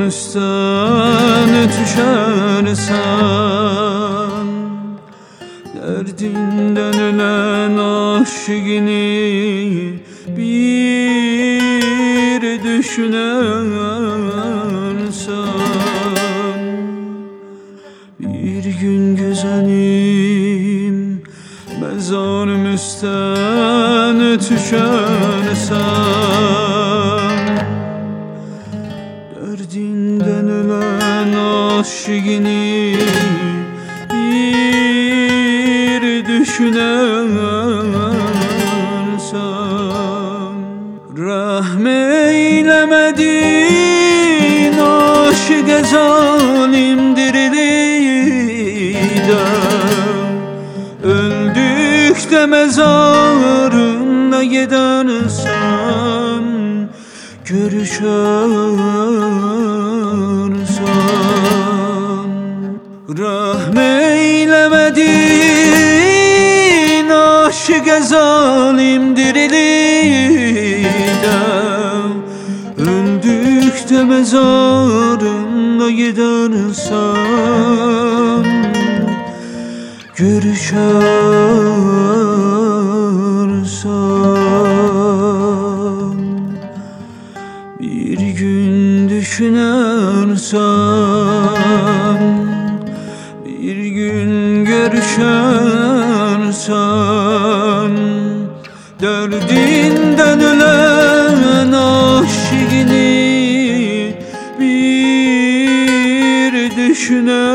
üstüne düşersen, derdinden ölen aşkını bir düşünersen, bir gün güzelim mezarım üstüne düşersen, derdinden ölen aşkını bir düşünersen, rahmeylemedin aşık-ı zalim dirilide, öldük de mezarına gidersen, görüşersen, rahmeylemedin aşık-ı zalim dirilide, öldük de mezarına gidersen, görüşersen, bir gün düşünersen, bir gün görüşersen, derdinden ölen aşkını bir düşünersen.